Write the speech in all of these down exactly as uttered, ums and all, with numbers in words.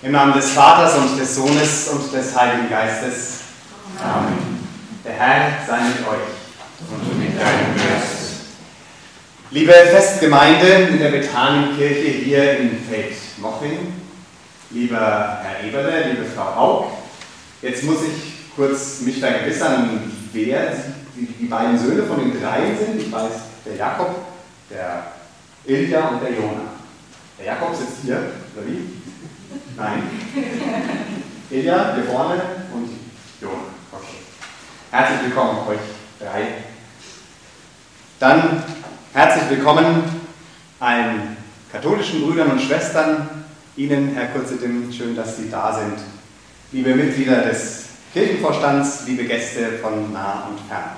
Im Namen des Vaters und des Sohnes und des Heiligen Geistes. Amen. Der Herr sei mit euch. Und mit deinem Geist. Liebe Festgemeinde in der Bethanienkirche hier in Feldmoching, lieber Herr Eberle, liebe Frau Haug, jetzt muss ich kurz mich vergewissern, wer die, die beiden Söhne von den dreien sind. Ich weiß, der Jakob, der Ilja und der Jona. Der Jakob sitzt hier, oder wie? Nein. Ilja hier vorne und Jona. Okay. Herzlich willkommen euch drei. Dann herzlich willkommen allen katholischen Brüdern und Schwestern. Ihnen, Herr Kurzedim, schön, dass Sie da sind. Liebe Mitglieder des Kirchenvorstands, liebe Gäste von nah und fern.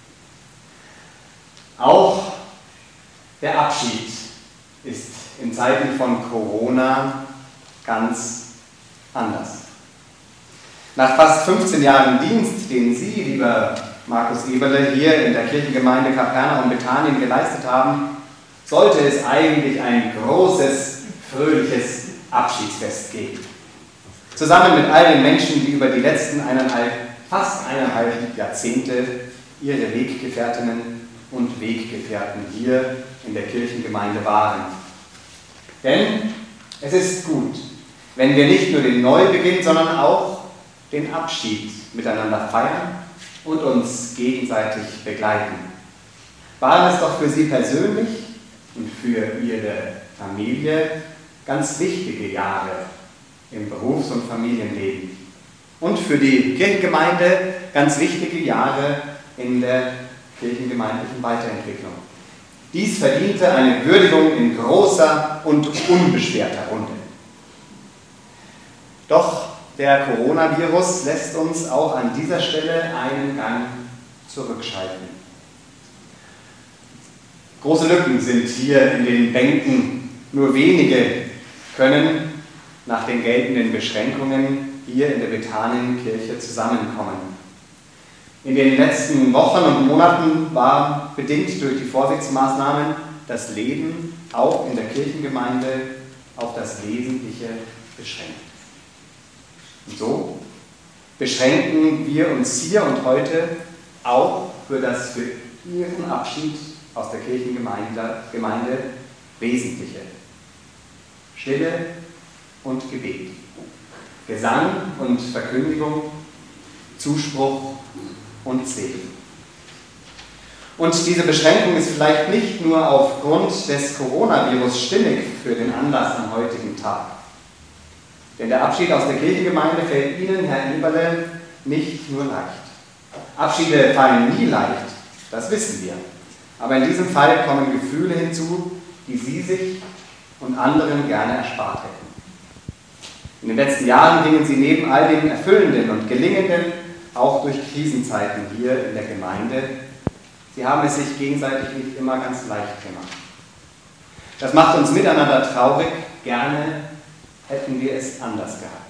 Auch der Abschied ist in Zeiten von Corona ganz anders. Nach fast fünfzehn Jahren Dienst, den Sie, lieber Markus Eberle, hier in der Kirchengemeinde Kapernaum Bethanien geleistet haben, sollte es eigentlich ein großes, fröhliches Abschiedsfest geben. Zusammen mit all den Menschen, die über die letzten eineinhalb, fast eineinhalb Jahrzehnte ihre Weggefährtinnen und Weggefährten hier in der Kirchengemeinde waren. Denn es ist gut, wenn wir nicht nur den Neubeginn, sondern auch den Abschied miteinander feiern und uns gegenseitig begleiten. Waren es doch für Sie persönlich und für Ihre Familie ganz wichtige Jahre im Berufs- und Familienleben und für die Kirchengemeinde ganz wichtige Jahre in der kirchengemeindlichen Weiterentwicklung. Dies verdiente eine Würdigung in großer und unbeschwerter Runde. Doch der Coronavirus lässt uns auch an dieser Stelle einen Gang zurückschalten. Große Lücken sind hier in den Bänken. Nur wenige können nach den geltenden Beschränkungen hier in der Bethanienkirche zusammenkommen. In den letzten Wochen und Monaten war bedingt durch die Vorsichtsmaßnahmen das Leben auch in der Kirchengemeinde auf das Wesentliche beschränkt. Und so beschränken wir uns hier und heute auch für das für Ihren Abschied aus der Kirchengemeinde Gemeinde Wesentliche. Stille und Gebet, Gesang und Verkündigung, Zuspruch und Segen. Und diese Beschränkung ist vielleicht nicht nur aufgrund des Coronavirus stimmig für den Anlass am heutigen Tag. Denn der Abschied aus der Kirchengemeinde fällt Ihnen, Herr Eberle, nicht nur leicht. Abschiede fallen nie leicht, das wissen wir. Aber in diesem Fall kommen Gefühle hinzu, die Sie sich und anderen gerne erspart hätten. In den letzten Jahren gingen Sie neben all dem Erfüllenden und Gelingenden auch durch Krisenzeiten hier in der Gemeinde. Sie haben es sich gegenseitig nicht immer ganz leicht gemacht. Das macht uns miteinander traurig. Gerne hätten wir es anders gehabt.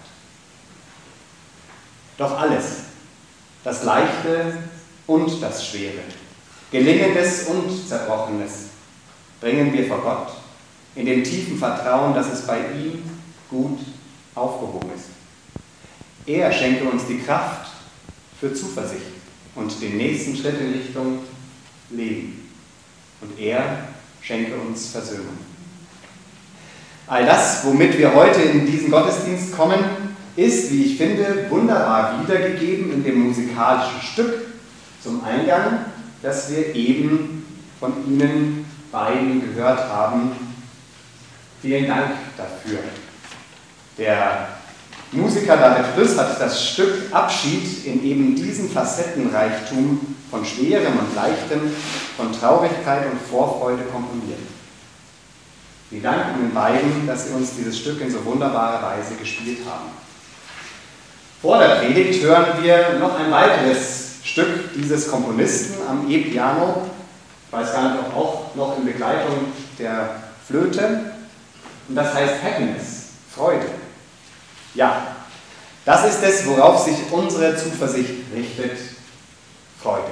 Doch alles, das Leichte und das Schwere, Gelingendes und Zerbrochenes, bringen wir vor Gott in dem tiefen Vertrauen, dass es bei ihm gut aufgehoben ist. Er schenke uns die Kraft für Zuversicht und den nächsten Schritt in Richtung Leben. Und er schenke uns Versöhnung. All das, womit wir heute in diesen Gottesdienst kommen, ist, wie ich finde, wunderbar wiedergegeben in dem musikalischen Stück zum Eingang, das wir eben von Ihnen beiden gehört haben. Vielen Dank dafür. Der Musiker David Brüss hat das Stück Abschied in eben diesen Facettenreichtum von Schwerem und Leichtem, von Traurigkeit und Vorfreude komponiert. Wir danken Ihnen beiden, dass Sie uns dieses Stück in so wunderbarer Weise gespielt haben. Vor der Predigt hören wir noch ein weiteres Stück dieses Komponisten am E-Piano. Ich weiß gar nicht, ob auch noch in Begleitung der Flöte. Und das heißt Happiness, Freude. Ja, das ist es, worauf sich unsere Zuversicht richtet, Freude.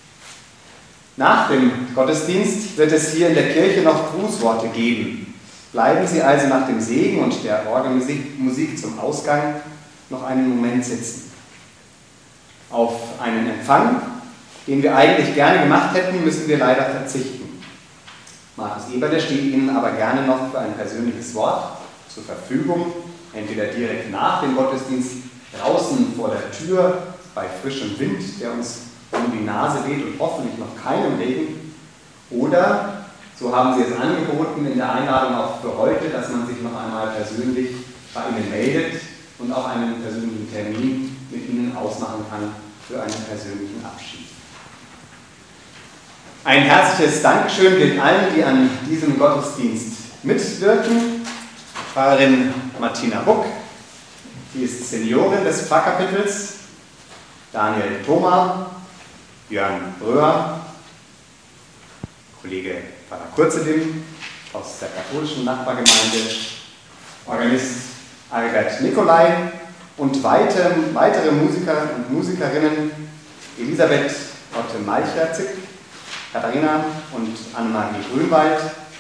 Nach dem Gottesdienst wird es hier in der Kirche noch Grußworte geben. Bleiben Sie also nach dem Segen und der Orgelmusik Musik zum Ausgang noch einen Moment sitzen. Auf einen Empfang, den wir eigentlich gerne gemacht hätten, müssen wir leider verzichten. Markus Eberle steht Ihnen aber gerne noch für ein persönliches Wort zur Verfügung, entweder direkt nach dem Gottesdienst draußen vor der Tür bei frischem Wind, der uns um die Nase weht und hoffentlich noch keinem Regen, oder, so haben Sie es angeboten in der Einladung auch für heute, dass man sich noch einmal persönlich bei Ihnen meldet und auch einen persönlichen Termin mit Ihnen ausmachen kann für einen persönlichen Abschied. Ein herzliches Dankeschön gilt allen, die an diesem Gottesdienst mitwirken. Pfarrerin Martina Buck, die ist Seniorin des Pfarrkapitels, Daniel Thoma, Björn Bröhr, Kollege Pfarrer Kurzelim aus der katholischen Nachbargemeinde, Organist Albert Nikolai und weitere, weitere Musiker und Musikerinnen, Elisabeth Otte-Malcherzig, Katharina und Annemarie Grünwald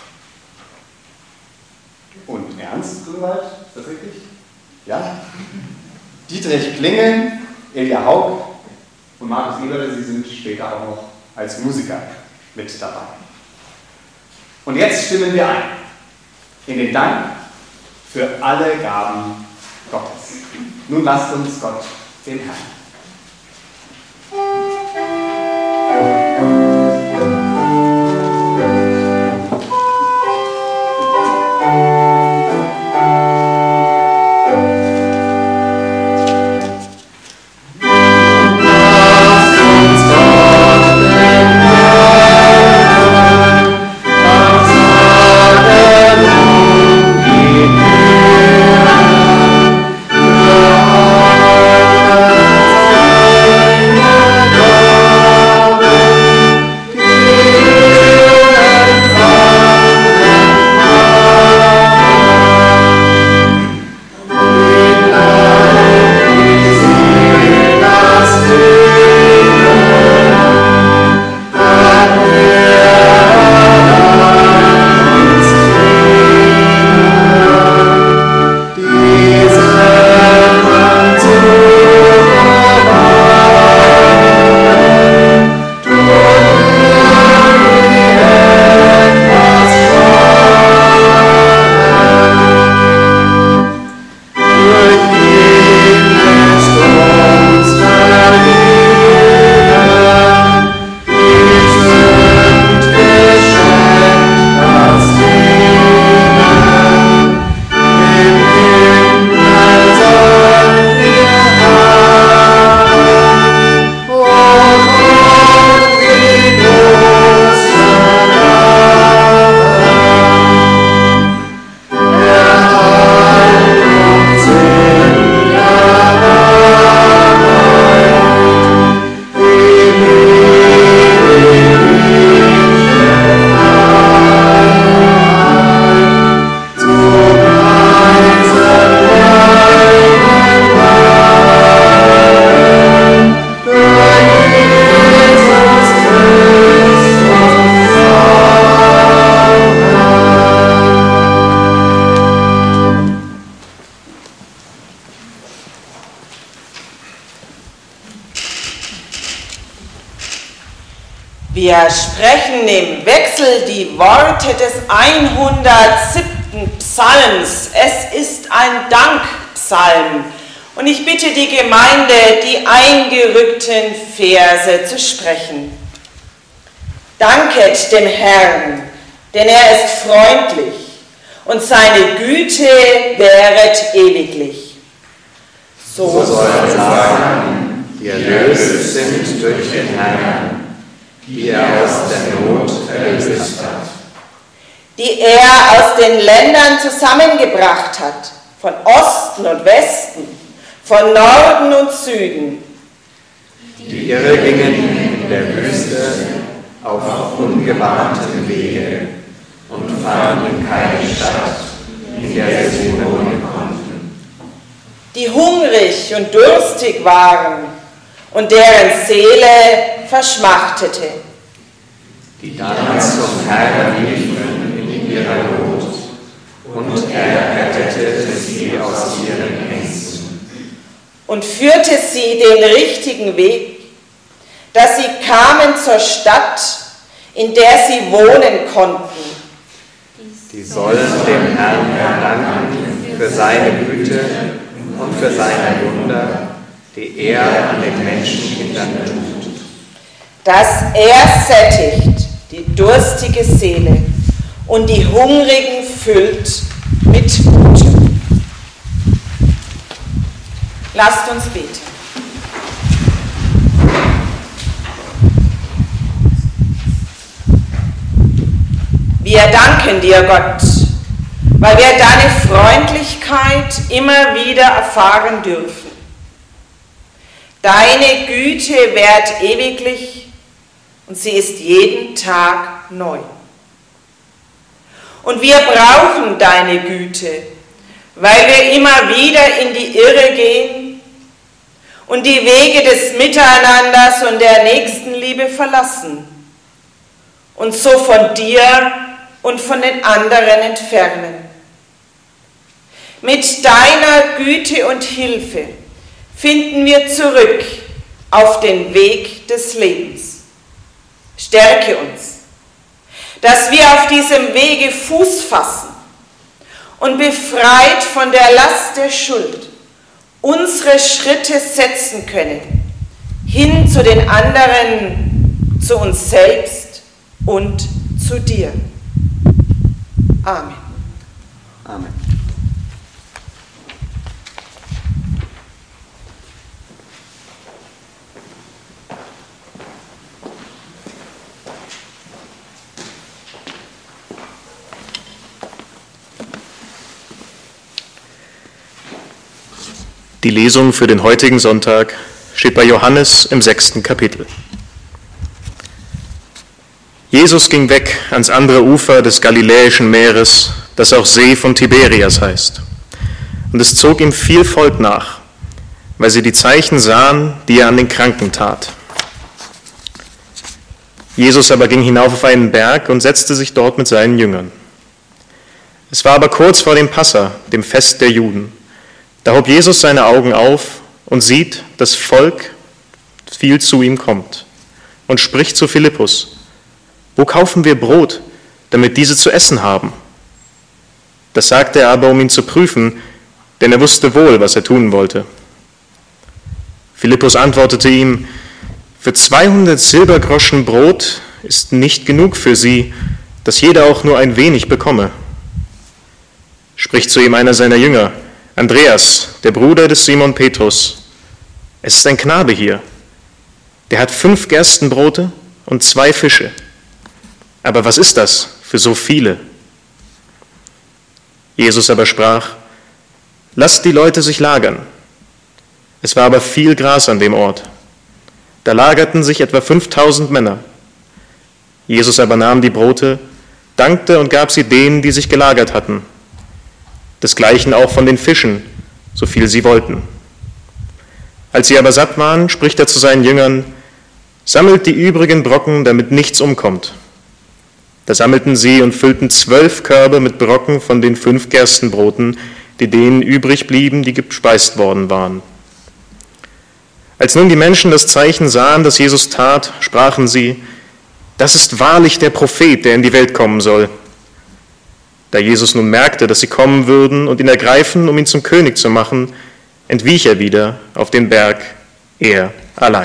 und Ernst Grünwald, ist das richtig? Ja? Dietrich Klingel, Elia Haug und Markus Eberle, Sie sind später auch noch als Musiker mit dabei. Und jetzt stimmen wir ein in den Dank für alle Gaben Gottes. Nun lasst uns Gott den Herrn. Wir sprechen im Wechsel die Worte des hundertsiebten Psalms. Es ist ein Dankpsalm. Und ich bitte die Gemeinde, die eingerückten Verse zu sprechen. Danket dem Herrn, denn er ist freundlich und seine Güte währet ewiglich. So, so soll er sagen, die erlöst sind durch den Herrn, die er aus der Not erlöst hat. Die er aus den Ländern zusammengebracht hat, von Osten und Westen, von Norden und Süden. Die irre gingen in der Wüste auf ungebahntem Wege und fanden keine Stadt, in der sie wohnen konnten. Die hungrig und durstig waren und deren Seele verschmachtete. Die dann zum Herrn liefen in ihrer Not und er rettete sie aus ihren Ängsten und führte sie den richtigen Weg, dass sie kamen zur Stadt, in der sie wohnen konnten. Die sollen dem Herrn danken für seine Güte und für seine Wunder, die er an den Menschenkindern tut. Dass er sättigt die durstige Seele und die Hungrigen füllt mit Gutem. Lasst uns beten. Wir danken dir, Gott, weil wir deine Freundlichkeit immer wieder erfahren dürfen. Deine Güte währt ewiglich und sie ist jeden Tag neu. Und wir brauchen deine Güte, weil wir immer wieder in die Irre gehen und die Wege des Miteinanders und der Nächstenliebe verlassen und so von dir und von den anderen entfernen. Mit deiner Güte und Hilfe finden wir zurück auf den Weg des Lebens. Stärke uns, dass wir auf diesem Wege Fuß fassen und befreit von der Last der Schuld unsere Schritte setzen können, hin zu den anderen, zu uns selbst und zu dir. Amen. Amen. Die Lesung für den heutigen Sonntag steht bei Johannes im sechsten Kapitel. Jesus ging weg ans andere Ufer des Galiläischen Meeres, das auch See von Tiberias heißt. Und es zog ihm viel Volk nach, weil sie die Zeichen sahen, die er an den Kranken tat. Jesus aber ging hinauf auf einen Berg und setzte sich dort mit seinen Jüngern. Es war aber kurz vor dem Passa, dem Fest der Juden. Da hob Jesus seine Augen auf und sieht, dass Volk viel zu ihm kommt und spricht zu Philippus: Wo kaufen wir Brot, damit diese zu essen haben? Das sagte er aber, um ihn zu prüfen, denn er wusste wohl, was er tun wollte. Philippus antwortete ihm: Für zweihundert Silbergroschen Brot ist nicht genug für sie, dass jeder auch nur ein wenig bekomme. Spricht zu ihm einer seiner Jünger, Andreas, der Bruder des Simon Petrus: Es ist ein Knabe hier, der hat fünf Gerstenbrote und zwei Fische. Aber was ist das für so viele? Jesus aber sprach: Lasst die Leute sich lagern. Es war aber viel Gras an dem Ort. Da lagerten sich etwa fünftausend Männer. Jesus aber nahm die Brote, dankte und gab sie denen, die sich gelagert hatten. Desgleichen auch von den Fischen, so viel sie wollten. Als sie aber satt waren, spricht er zu seinen Jüngern: Sammelt die übrigen Brocken, damit nichts umkommt. Da sammelten sie und füllten zwölf Körbe mit Brocken von den fünf Gerstenbroten, die denen übrig blieben, die gespeist worden waren. Als nun die Menschen das Zeichen sahen, das Jesus tat, sprachen sie: Das ist wahrlich der Prophet, der in die Welt kommen soll. Da Jesus nun merkte, dass sie kommen würden und ihn ergreifen, um ihn zum König zu machen, entwich er wieder auf den Berg, er allein.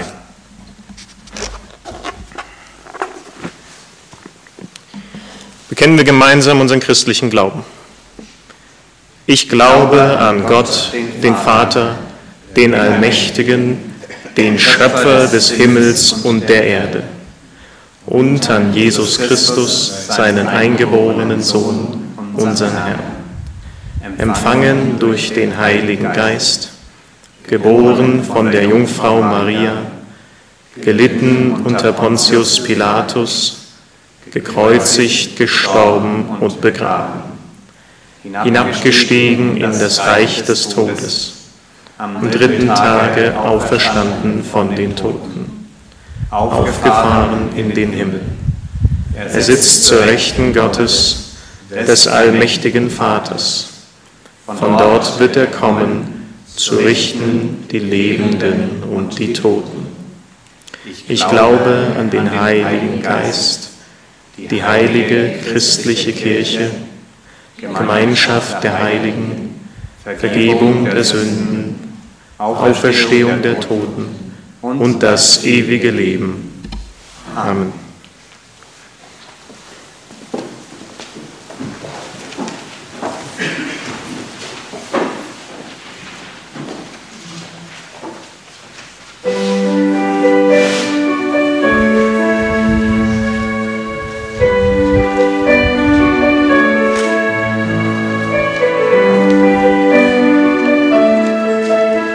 Bekennen wir gemeinsam unseren christlichen Glauben. Ich glaube an Gott, den Vater, den Allmächtigen, den Schöpfer des Himmels und der Erde, und an Jesus Christus, seinen eingeborenen Sohn, unseren Herrn, empfangen durch den Heiligen Geist, geboren von der Jungfrau Maria, gelitten unter Pontius Pilatus, gekreuzigt, gestorben und begraben, hinabgestiegen in das Reich des Todes, am dritten Tage auferstanden von den Toten, aufgefahren in den Himmel. Er sitzt zur Rechten Gottes des allmächtigen Vaters. Von dort wird er kommen, zu richten die Lebenden und die Toten. Ich glaube an den Heiligen Geist, die heilige christliche Kirche, Gemeinschaft der Heiligen, Vergebung der Sünden, Auferstehung der Toten und das ewige Leben. Amen.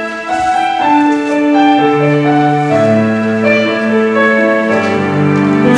Amen.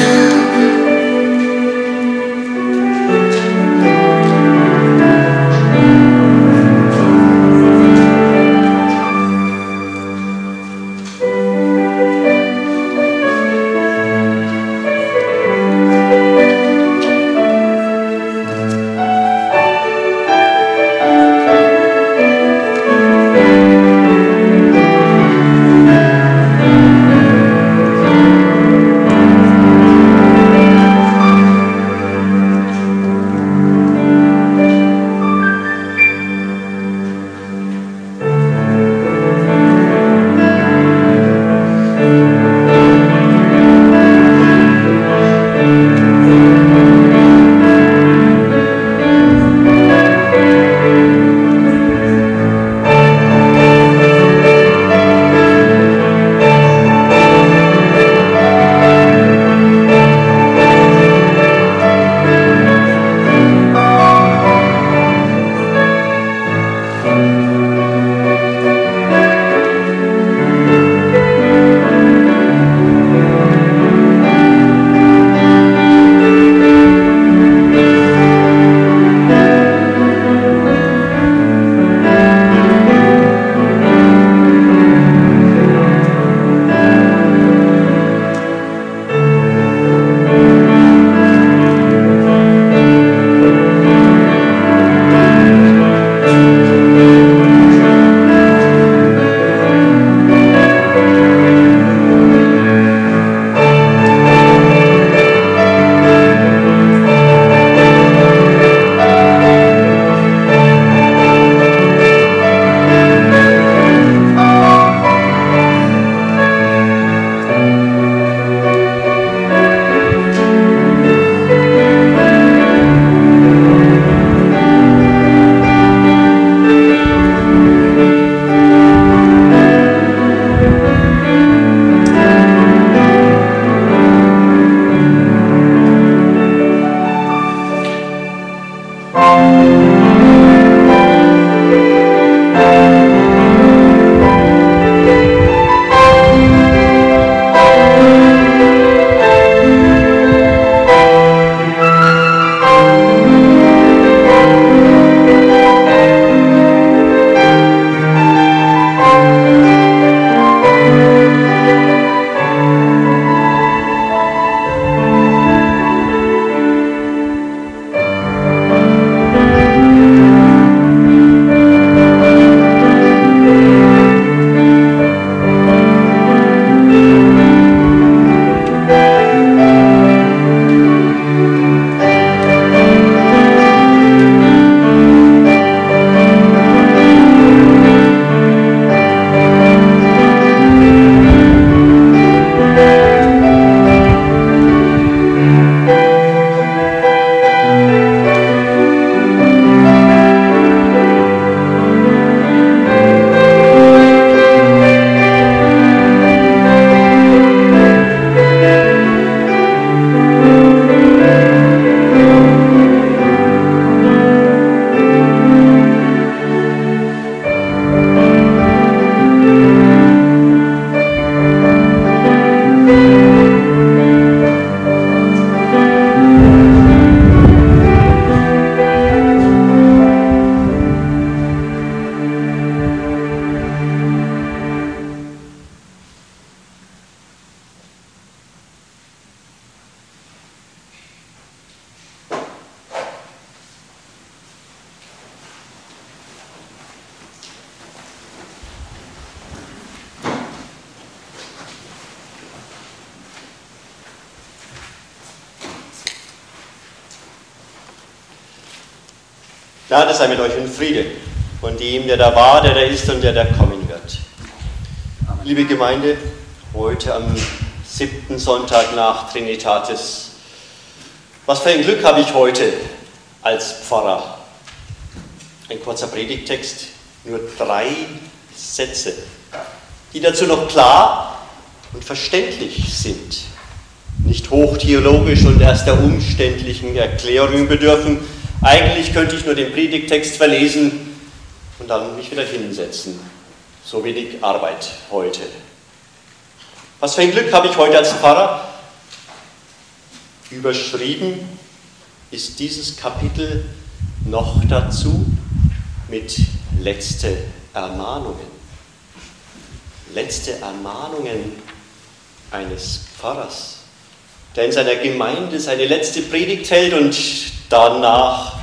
Gnade sei mit euch und Friede von dem, der da war, der da ist und der da kommen wird. Amen. Liebe Gemeinde, heute am siebten Sonntag nach Trinitatis. Was für ein Glück habe ich heute als Pfarrer. Ein kurzer Predigttext, nur drei Sätze, die dazu noch klar und verständlich sind. Nicht hochtheologisch und erst der umständlichen Erklärungen bedürfen. Eigentlich könnte ich nur den Predigttext verlesen und dann mich wieder hinsetzen. So wenig Arbeit heute. Was für ein Glück habe ich heute als Pfarrer. Überschrieben ist dieses Kapitel noch dazu mit letzte Ermahnungen. Letzte Ermahnungen eines Pfarrers, der in seiner Gemeinde seine letzte Predigt hält und danach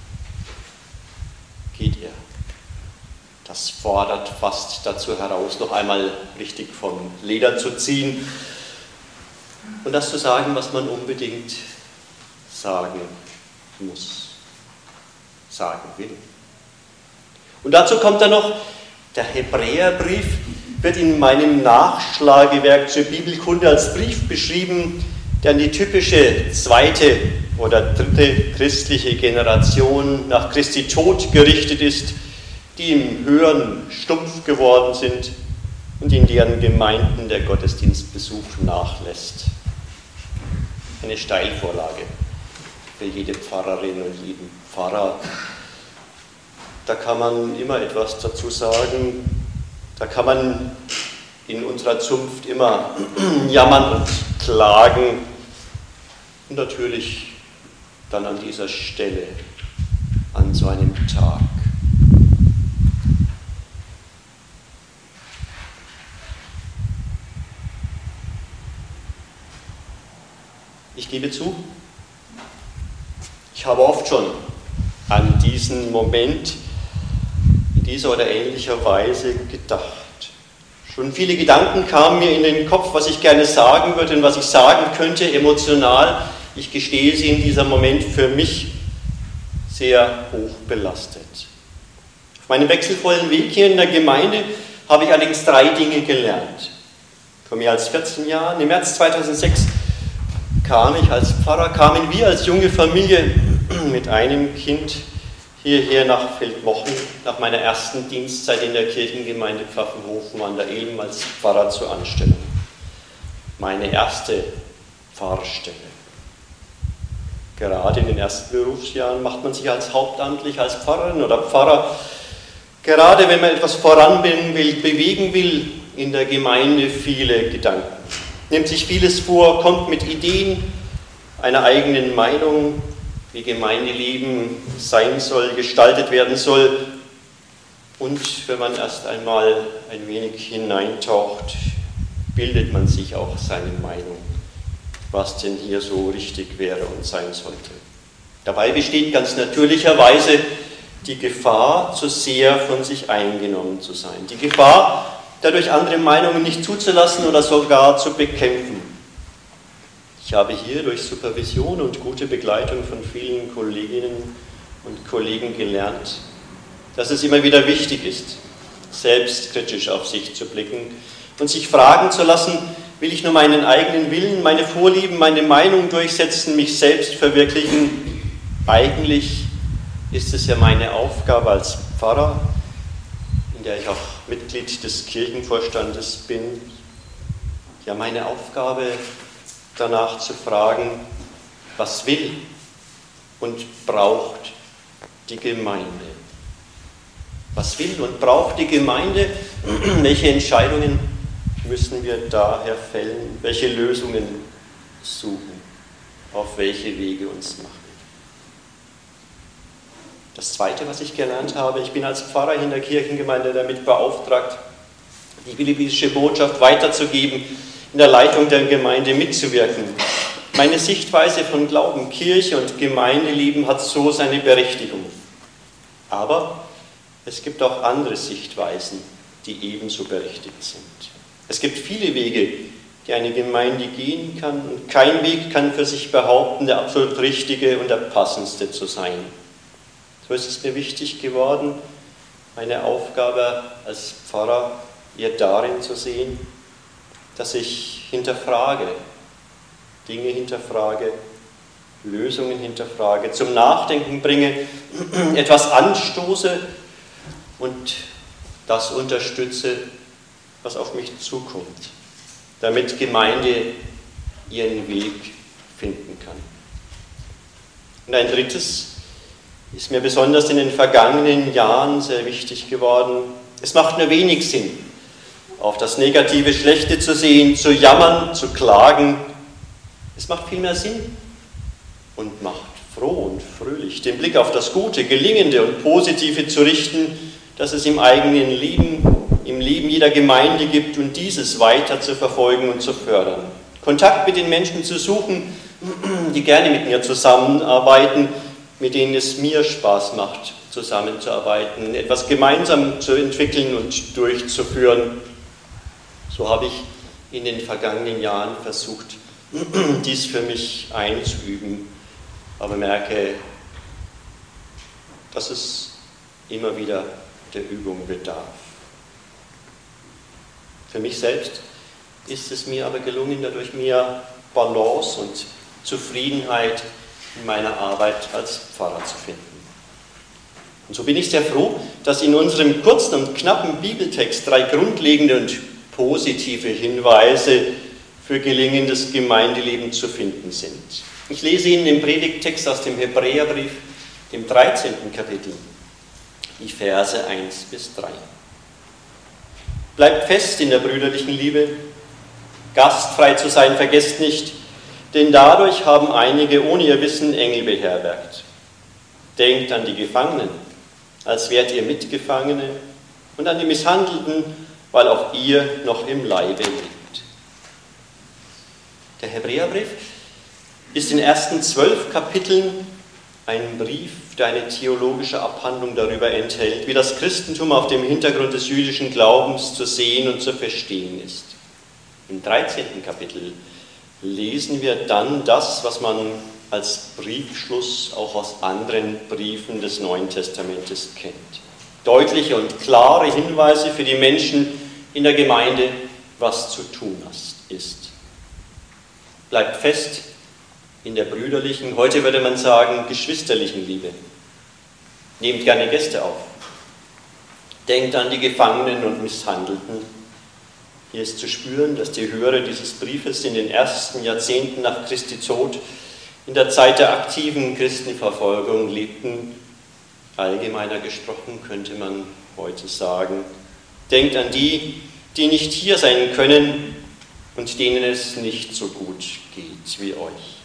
geht er. Das fordert fast dazu heraus, noch einmal richtig vom Leder zu ziehen und das zu sagen, was man unbedingt sagen muss, sagen will. Und dazu kommt dann noch, der Hebräerbrief wird in meinem Nachschlagewerk zur Bibelkunde als Brief beschrieben, der an die typische zweite oder dritte christliche Generation nach Christi Tod gerichtet ist, die im Hören stumpf geworden sind und in deren Gemeinden der Gottesdienstbesuch nachlässt. Eine Steilvorlage für jede Pfarrerin und jeden Pfarrer. Da kann man immer etwas dazu sagen. Da kann man in unserer Zunft immer jammern und klagen. Und natürlich dann an dieser Stelle, an so einem Tag. Ich gebe zu, ich habe oft schon an diesen Moment in dieser oder ähnlicher Weise gedacht. Schon viele Gedanken kamen mir in den Kopf, was ich gerne sagen würde und was ich sagen könnte, emotional. Ich gestehe sie in diesem Moment für mich sehr hoch belastet. Auf meinem wechselvollen Weg hier in der Gemeinde habe ich allerdings drei Dinge gelernt. Vor mehr als vierzehn Jahren, im März zweitausendsechs, kam ich als Pfarrer, kamen wir als junge Familie mit einem Kind hierher nach Feldmochen, nach meiner ersten Dienstzeit in der Kirchengemeinde Pfaffenhofen an der Ilm als Pfarrer zur Anstellung. Meine erste Pfarrstelle. Gerade in den ersten Berufsjahren macht man sich als hauptamtlich, als Pfarrerin oder Pfarrer, gerade wenn man etwas voranbringen will, bewegen will, in der Gemeinde viele Gedanken. Nimmt sich vieles vor, kommt mit Ideen, einer eigenen Meinung, wie Gemeindeleben sein soll, gestaltet werden soll. Und wenn man erst einmal ein wenig hineintaucht, bildet man sich auch seine Meinung, was denn hier so richtig wäre und sein sollte. Dabei besteht ganz natürlicherweise die Gefahr, zu sehr von sich eingenommen zu sein. Die Gefahr, dadurch andere Meinungen nicht zuzulassen oder sogar zu bekämpfen. Ich habe hier durch Supervision und gute Begleitung von vielen Kolleginnen und Kollegen gelernt, dass es immer wieder wichtig ist, selbstkritisch auf sich zu blicken und sich fragen zu lassen, will ich nur meinen eigenen Willen, meine Vorlieben, meine Meinung durchsetzen, mich selbst verwirklichen? Eigentlich ist es ja meine Aufgabe als Pfarrer, in der ich auch Mitglied des Kirchenvorstandes bin, ja meine Aufgabe, danach zu fragen, was will und braucht die Gemeinde? Was will und braucht die Gemeinde? Welche Entscheidungen müssen wir daher fällen? Welche Lösungen suchen? Auf welche Wege uns machen? Das Zweite, was ich gelernt habe, ich bin als Pfarrer in der Kirchengemeinde damit beauftragt, die philippische Botschaft weiterzugeben, in der Leitung der Gemeinde mitzuwirken. Meine Sichtweise von Glauben, Kirche und Gemeindeleben hat so seine Berechtigung. Aber es gibt auch andere Sichtweisen, die ebenso berechtigt sind. Es gibt viele Wege, die eine Gemeinde gehen kann, und kein Weg kann für sich behaupten, der absolut richtige und der passendste zu sein. So ist es mir wichtig geworden, meine Aufgabe als Pfarrer eher darin zu sehen, dass ich hinterfrage, Dinge hinterfrage, Lösungen hinterfrage, zum Nachdenken bringe, etwas anstoße und das unterstütze, was auf mich zukommt, damit Gemeinde ihren Weg finden kann. Und ein drittes ist mir besonders in den vergangenen Jahren sehr wichtig geworden. Es macht nur wenig Sinn, auf das Negative, Schlechte zu sehen, zu jammern, zu klagen. Es macht viel mehr Sinn und macht froh und fröhlich, den Blick auf das Gute, Gelingende und Positive zu richten, das es im eigenen Leben, im Leben jeder Gemeinde gibt und dieses weiter zu verfolgen und zu fördern. Kontakt mit den Menschen zu suchen, die gerne mit mir zusammenarbeiten, mit denen es mir Spaß macht, zusammenzuarbeiten, etwas gemeinsam zu entwickeln und durchzuführen. So habe ich in den vergangenen Jahren versucht, dies für mich einzuüben, aber merke, dass es immer wieder der Übung bedarf. Für mich selbst ist es mir aber gelungen, dadurch mehr Balance und Zufriedenheit in meiner Arbeit als Pfarrer zu finden. Und so bin ich sehr froh, dass in unserem kurzen und knappen Bibeltext drei grundlegende und positive Hinweise für gelingendes Gemeindeleben zu finden sind. Ich lese Ihnen den Predigttext aus dem Hebräerbrief, dem dreizehnten Kapitel, die Verse eins bis drei. Bleibt fest in der brüderlichen Liebe, gastfrei zu sein, vergesst nicht, denn dadurch haben einige ohne ihr Wissen Engel beherbergt. Denkt an die Gefangenen, als wärt ihr Mitgefangene, und an die Misshandelten, weil auch ihr noch im Leibe lebt. Der Hebräerbrief ist in den ersten zwölf Kapiteln ein Brief, der eine theologische Abhandlung darüber enthält, wie das Christentum auf dem Hintergrund des jüdischen Glaubens zu sehen und zu verstehen ist. Im dreizehnten Kapitel lesen wir dann das, was man als Briefschluss auch aus anderen Briefen des Neuen Testamentes kennt. Deutliche und klare Hinweise für die Menschen in der Gemeinde, was zu tun ist. Bleibt fest in der brüderlichen, heute würde man sagen, geschwisterlichen Liebe. Nehmt gerne Gäste auf. Denkt an die Gefangenen und Misshandelten. Hier ist zu spüren, dass die Hörer dieses Briefes in den ersten Jahrzehnten nach Christi Tod in der Zeit der aktiven Christenverfolgung lebten. Allgemeiner gesprochen könnte man heute sagen, denkt an die, die nicht hier sein können und denen es nicht so gut geht wie euch.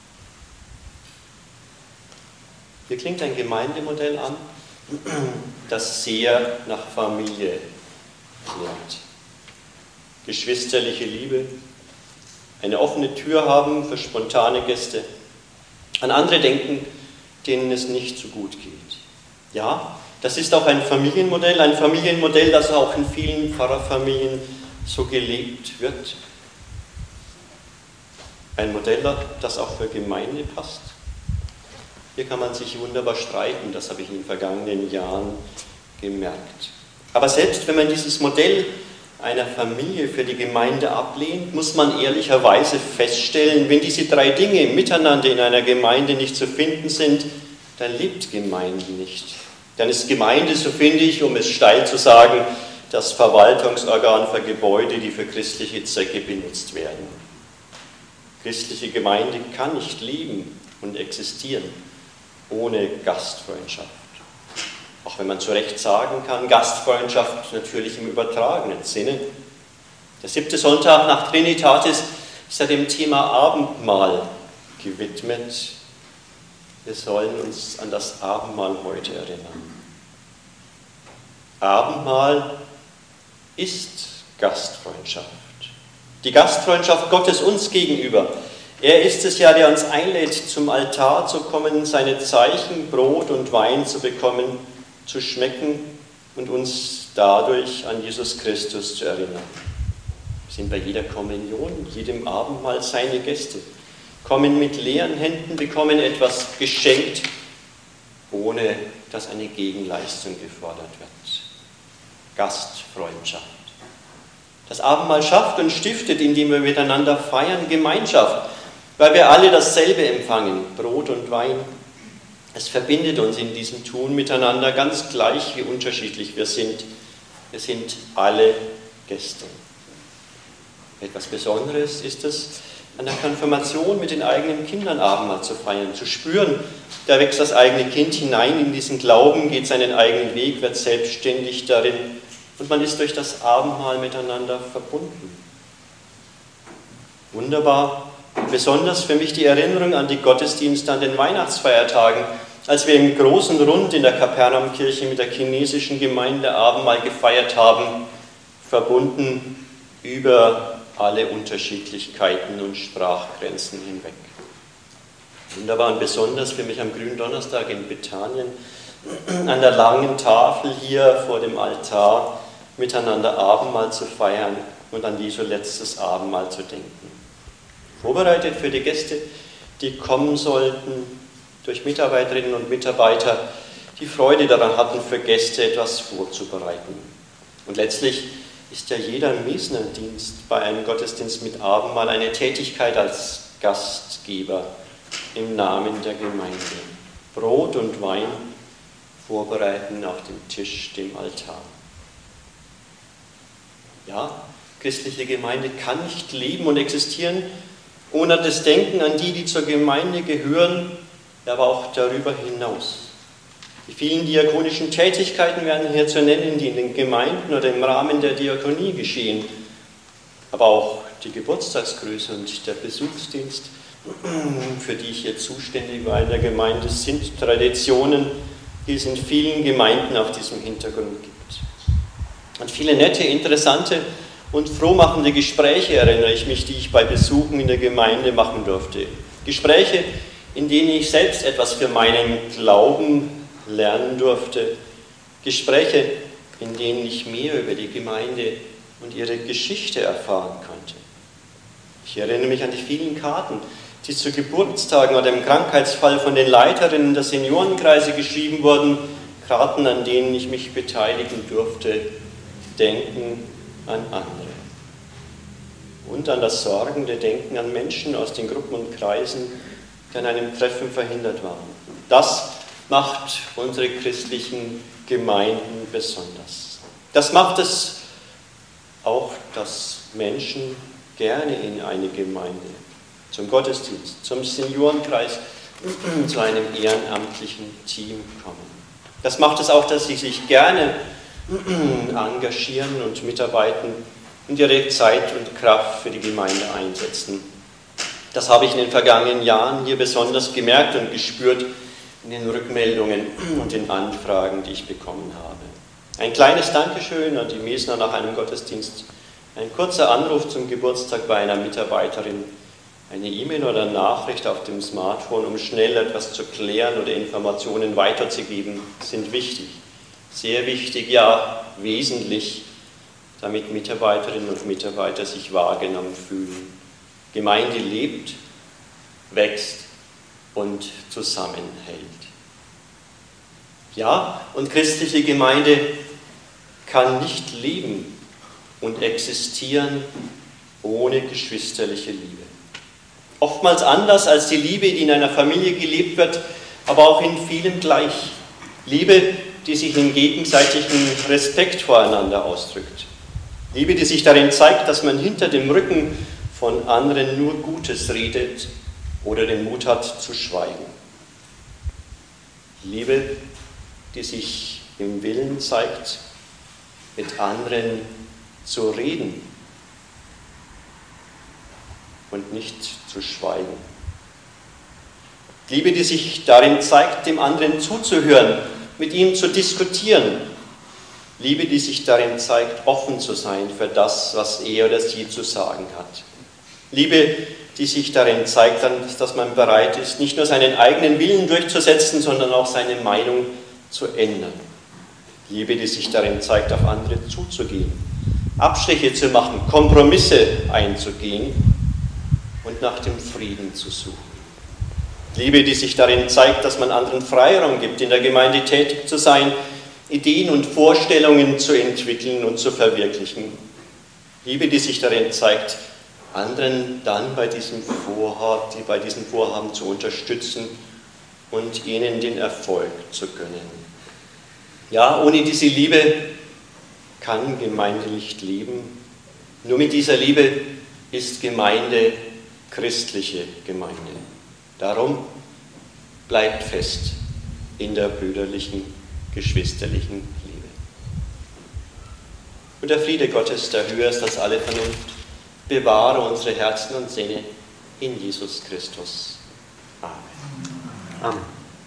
Hier klingt ein Gemeindemodell an, das sehr nach Familie klingt. Geschwisterliche Liebe, eine offene Tür haben für spontane Gäste, an andere denken, denen es nicht so gut geht. Ja, das ist auch ein Familienmodell, ein Familienmodell, das auch in vielen Pfarrerfamilien so gelebt wird. Ein Modell, das auch für Gemeinde passt. Hier kann man sich wunderbar streiten, das habe ich in den vergangenen Jahren gemerkt. Aber selbst wenn man dieses Modell einer Familie für die Gemeinde ablehnt, muss man ehrlicherweise feststellen, wenn diese drei Dinge miteinander in einer Gemeinde nicht zu finden sind, dann lebt Gemeinde nicht. Dann ist Gemeinde, so finde ich, um es steil zu sagen, das Verwaltungsorgan für Gebäude, die für christliche Zwecke benutzt werden. Christliche Gemeinde kann nicht leben und existieren ohne Gastfreundschaft. Auch wenn man zu Recht sagen kann, Gastfreundschaft natürlich im übertragenen Sinne. Der siebte Sonntag nach Trinitatis ist ja dem Thema Abendmahl gewidmet. Wir sollen uns an das Abendmahl heute erinnern. Abendmahl ist Gastfreundschaft. Die Gastfreundschaft Gottes uns gegenüber. Er ist es ja, der uns einlädt, zum Altar zu kommen, seine Zeichen, Brot und Wein zu bekommen, zu schmecken und uns dadurch an Jesus Christus zu erinnern. Wir sind bei jeder Kommunion, jedem Abendmahl seine Gäste, kommen mit leeren Händen, bekommen etwas geschenkt ohne dass eine Gegenleistung gefordert wird. Gastfreundschaft. Das Abendmahl schafft und stiftet, indem wir miteinander feiern, Gemeinschaft, weil wir alle dasselbe empfangen, Brot und Wein. Es verbindet uns in diesem Tun miteinander, ganz gleich wie unterschiedlich wir sind. Wir sind alle Gäste. Etwas Besonderes ist es, an der Konfirmation mit den eigenen Kindern Abendmahl zu feiern, zu spüren, da wächst das eigene Kind hinein in diesen Glauben, geht seinen eigenen Weg, wird selbstständig darin und man ist durch das Abendmahl miteinander verbunden. Wunderbar, besonders für mich die Erinnerung an die Gottesdienste an den Weihnachtsfeiertagen, als wir im großen Rund in der Kapernaumkirche mit der chinesischen Gemeinde Abendmahl gefeiert haben, verbunden über alle Unterschiedlichkeiten und Sprachgrenzen hinweg. Wunderbar und besonders für mich am Gründonnerstag in Bethanien, an der langen Tafel hier vor dem Altar miteinander Abendmahl zu feiern und an Jesu letztes Abendmahl zu denken. Vorbereitet für die Gäste, die kommen sollten, durch Mitarbeiterinnen und Mitarbeiter, die Freude daran hatten, für Gäste etwas vorzubereiten. Und letztlich ist ja jeder Mesnerdienst bei einem Gottesdienst mit Abendmahl eine Tätigkeit als Gastgeber im Namen der Gemeinde. Brot und Wein vorbereiten auf dem Tisch, dem Altar. Ja, christliche Gemeinde kann nicht leben und existieren ohne das Denken an die, die zur Gemeinde gehören, aber auch darüber hinaus. Die vielen diakonischen Tätigkeiten werden hier zu nennen, die in den Gemeinden oder im Rahmen der Diakonie geschehen, aber auch die Geburtstagsgrüße und der Besuchsdienst, für die ich hier zuständig war in der Gemeinde, sind Traditionen, die es in vielen Gemeinden auf diesem Hintergrund gibt. Und viele nette, interessante und frohmachende Gespräche erinnere ich mich, die ich bei Besuchen in der Gemeinde machen durfte. Gespräche, in denen ich selbst etwas für meinen Glauben lernen durfte. Gespräche, in denen ich mehr über die Gemeinde und ihre Geschichte erfahren konnte. Ich erinnere mich an die vielen Karten, die zu Geburtstagen oder im Krankheitsfall von den Leiterinnen der Seniorenkreise geschrieben wurden, Karten, an denen ich mich beteiligen durfte, denken an andere. Und an das sorgende Denken an Menschen aus den Gruppen und Kreisen, die an einem Treffen verhindert waren. Das macht unsere christlichen Gemeinden besonders. Das macht es auch, dass Menschen gerne in eine Gemeinde, zum Gottesdienst, zum Seniorenkreis, zu einem ehrenamtlichen Team kommen. Das macht es auch, dass sie sich gerne engagieren und mitarbeiten und ihre Zeit und Kraft für die Gemeinde einsetzen. Das habe ich in den vergangenen Jahren hier besonders gemerkt und gespürt in den Rückmeldungen und den Anfragen, die ich bekommen habe. Ein kleines Dankeschön an die Mesner nach einem Gottesdienst, ein kurzer Anruf zum Geburtstag bei einer Mitarbeiterin, eine E-Mail oder Nachricht auf dem Smartphone, um schnell etwas zu klären oder Informationen weiterzugeben, sind wichtig. Sehr wichtig, ja wesentlich, damit Mitarbeiterinnen und Mitarbeiter sich wahrgenommen fühlen. Gemeinde lebt, wächst und zusammenhält. Ja, und christliche Gemeinde kann nicht leben und existieren ohne geschwisterliche Liebe. Oftmals anders als die Liebe, die in einer Familie gelebt wird, aber auch in vielem gleich. Liebe, die sich in gegenseitigem Respekt voreinander ausdrückt. Liebe, die sich darin zeigt, dass man hinter dem Rücken von anderen nur Gutes redet oder den Mut hat zu schweigen. Liebe, die sich im Willen zeigt, mit anderen zu reden und nicht zu schweigen. Liebe, die sich darin zeigt, dem anderen zuzuhören, mit ihm zu diskutieren. Liebe, die sich darin zeigt, offen zu sein für das, was er oder sie zu sagen hat. Liebe, die sich darin zeigt, dass man bereit ist, nicht nur seinen eigenen Willen durchzusetzen, sondern auch seine Meinung zu ändern. Liebe, die sich darin zeigt, auf andere zuzugehen, Abstriche zu machen, Kompromisse einzugehen und nach dem Frieden zu suchen. Liebe, die sich darin zeigt, dass man anderen Freiraum gibt, in der Gemeinde tätig zu sein, Ideen und Vorstellungen zu entwickeln und zu verwirklichen. Liebe, die sich darin zeigt, anderen dann bei diesem Vorhaben, die bei diesem Vorhaben zu unterstützen und ihnen den Erfolg zu gönnen. Ja, ohne diese Liebe kann Gemeinde nicht leben. Nur mit dieser Liebe ist Gemeinde christliche Gemeinde. Darum bleibt fest in der brüderlichen, geschwisterlichen Liebe. Und der Friede Gottes, der höher ist als alle Vernunft, bewahre unsere Herzen und Sinne in Jesus Christus. Amen. Amen.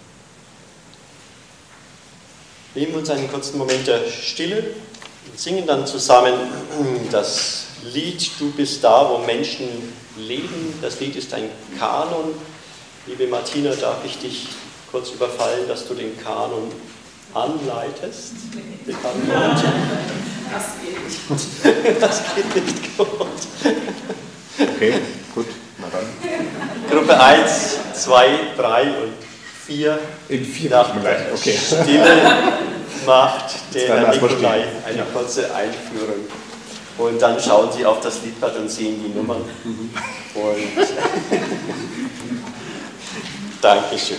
Wir nehmen uns einen kurzen Moment der Stille und singen dann zusammen das Lied Du bist da, wo Menschen leben. Das Lied ist ein Kanon. Liebe Martina, darf ich dich kurz überfallen, dass du den Kanon anleitest? Das geht nicht. Das geht nicht gut. Okay, gut, na dann. Gruppe eins, zwei, drei und vier. In vier Nach gleich, okay. Stille macht der Dann Herr lass mal Nikolai stehen. eine kurze Einführung. Und dann schauen Sie auf das Liedblatt und sehen die Nummern. Und Dankeschön.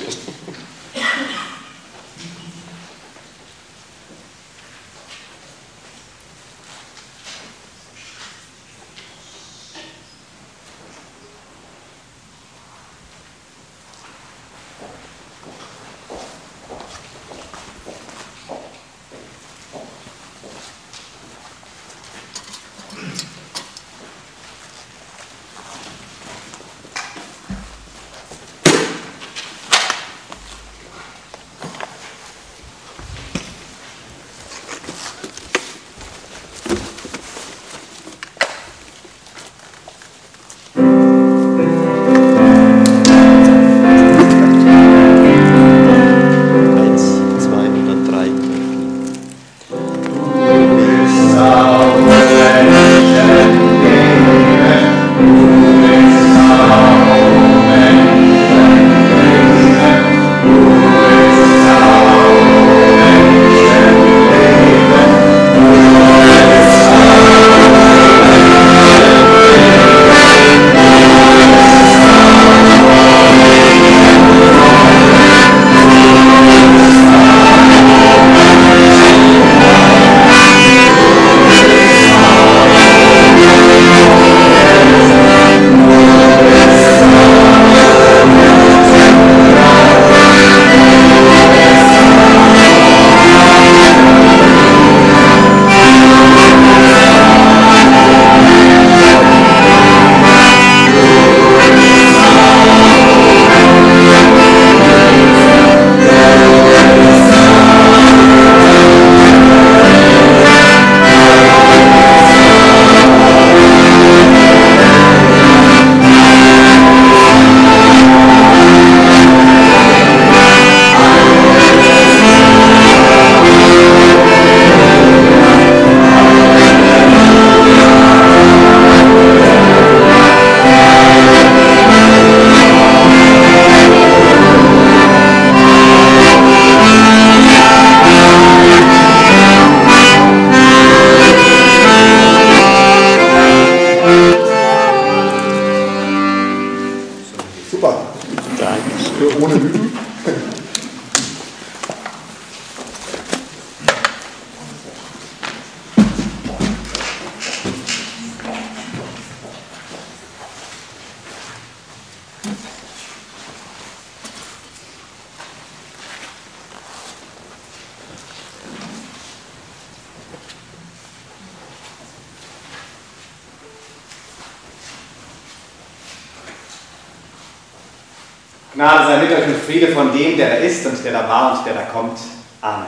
Gnade sei mit euch und Friede von dem, der da ist und der da war und der da kommt. Amen.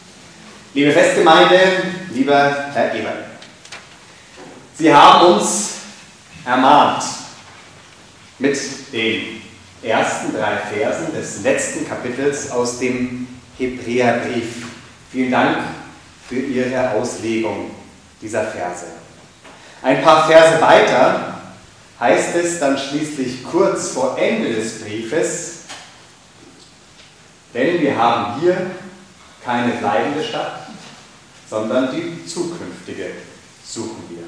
Liebe Festgemeinde, lieber Herr Eberl, Sie haben uns ermahnt mit den ersten drei Versen des letzten Kapitels aus dem Hebräerbrief. Vielen Dank für Ihre Auslegung dieser Verse. Ein paar Verse weiter heißt es dann schließlich kurz vor Ende des Briefes, Denn wir haben hier keine bleibende Stadt, sondern die zukünftige suchen wir.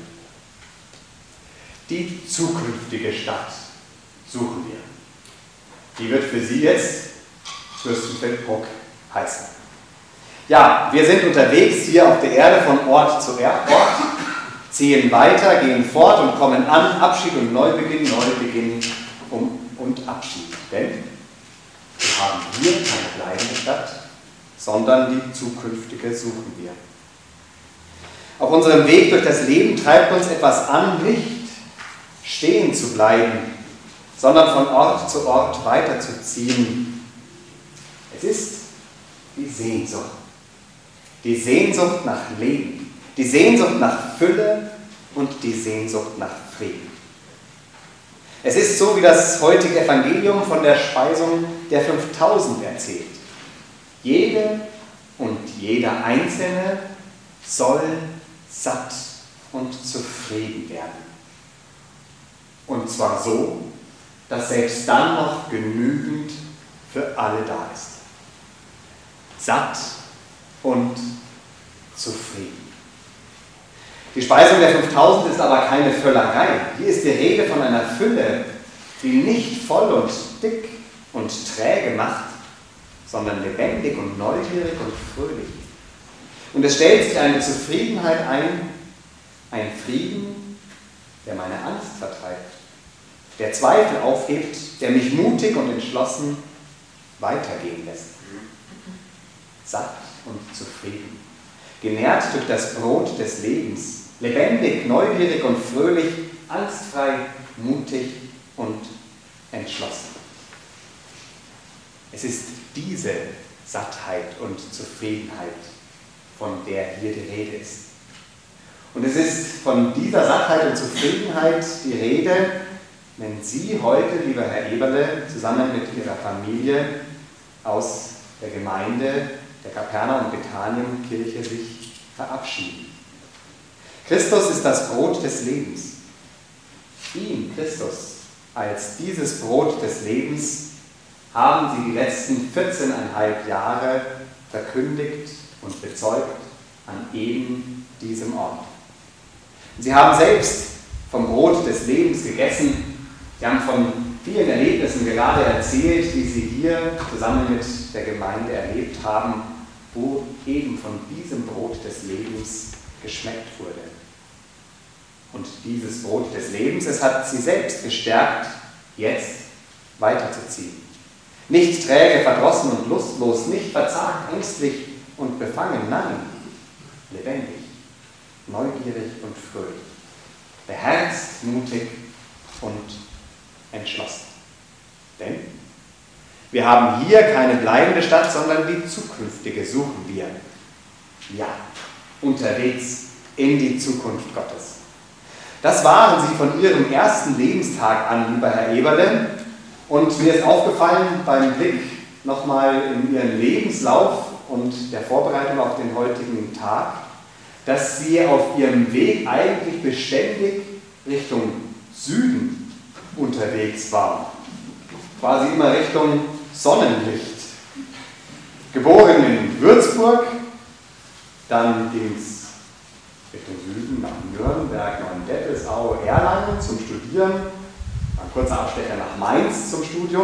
Die zukünftige Stadt suchen wir. Die wird für Sie jetzt Fürstenfeldbruck heißen. Ja, wir sind unterwegs hier auf der Erde von Ort zu Ort, ziehen weiter, gehen fort und kommen an, Abschied und Neubeginn, Neubeginn um, und Abschied. Denn wir haben hier keine bleibende Stadt, sondern die zukünftige suchen wir. Auf unserem Weg durch das Leben treibt uns etwas an, nicht stehen zu bleiben, sondern von Ort zu Ort weiterzuziehen. Es ist die Sehnsucht. Die Sehnsucht nach Leben, die Sehnsucht nach Fülle und die Sehnsucht nach Frieden. Es ist so, wie das heutige Evangelium von der Speisung der fünftausend erzählt. Jede und jeder Einzelne soll satt und zufrieden werden. Und zwar so, dass selbst dann noch genügend für alle da ist. Satt und zufrieden. Die Speisung der fünftausend ist aber keine Völlerei. Hier ist die Rede von einer Fülle, die nicht voll und dick und träge macht, sondern lebendig und neugierig und fröhlich. Und es stellt sich eine Zufriedenheit ein, ein Frieden, der meine Angst vertreibt, der Zweifel aufhebt, der mich mutig und entschlossen weitergehen lässt. Satt und zufrieden, genährt durch das Brot des Lebens, lebendig, neugierig und fröhlich, angstfrei, mutig und entschlossen. Es ist diese Sattheit und Zufriedenheit, von der hier die Rede ist. Und es ist von dieser Sattheit und Zufriedenheit die Rede, wenn Sie heute, lieber Herr Eberle, zusammen mit Ihrer Familie aus der Gemeinde der Kapernaum- und Bethanien-Kirche sich verabschieden. Christus ist das Brot des Lebens. Ihn, Christus, als dieses Brot des Lebens haben Sie die letzten vierzehneinhalb Jahre verkündigt und bezeugt an eben diesem Ort. Sie haben selbst vom Brot des Lebens gegessen. Sie haben von vielen Erlebnissen gerade erzählt, die Sie hier zusammen mit der Gemeinde erlebt haben, wo eben von diesem Brot des Lebens geschmeckt wurde. Und dieses Brot des Lebens, es hat Sie selbst gestärkt, jetzt weiterzuziehen. Nicht träge, verdrossen und lustlos, nicht verzagt, ängstlich und befangen, nein, lebendig, neugierig und fröhlich, beherzt, mutig und entschlossen. Denn wir haben hier keine bleibende Stadt, sondern die zukünftige suchen wir. Ja, unterwegs in die Zukunft Gottes. Das waren Sie von Ihrem ersten Lebenstag an, lieber Herr Eberle. Und mir ist aufgefallen beim Blick nochmal in Ihren Lebenslauf und der Vorbereitung auf den heutigen Tag, dass Sie auf Ihrem Weg eigentlich beständig Richtung Süden unterwegs waren. Quasi immer Richtung Sonnenlicht. Geboren in Würzburg, dann ging es Richtung Süden nach Nürnberg, Neuendettelsau, Erlangen zum Studieren, ein kurzer Abstecher nach Mainz zum Studium.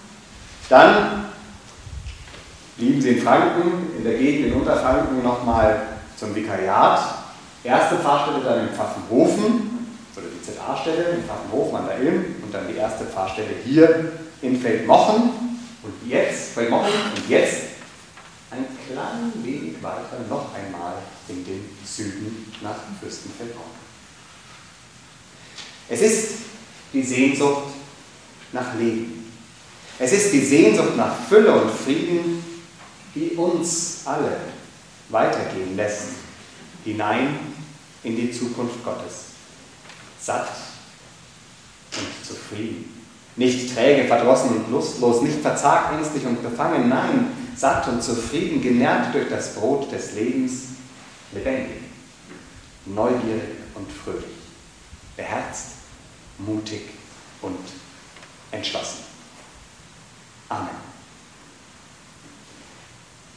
Dann blieben Sie in Franken, in der Gegend in Unterfranken nochmal zum Vikariat. Erste Pfarrstelle dann in Pfaffenhofen, oder die Z A-Stelle in Pfaffenhofen an der Ilm und dann die erste Pfarrstelle hier in Feldmochen. Und jetzt, Feldmochen, und jetzt ein klein wenig weiter noch einmal in den Süden nach Fürstenfeldbruck. Es ist die Sehnsucht nach Leben. Es ist die Sehnsucht nach Fülle und Frieden, die uns alle weitergehen lässt, hinein in die Zukunft Gottes. Satt und zufrieden. Nicht träge, verdrossen und lustlos, nicht verzagt, ängstlich und befangen, nein, satt und zufrieden, genährt durch das Brot des Lebens, lebendig, neugierig und fröhlich, beherzt, mutig und entschlossen. Amen.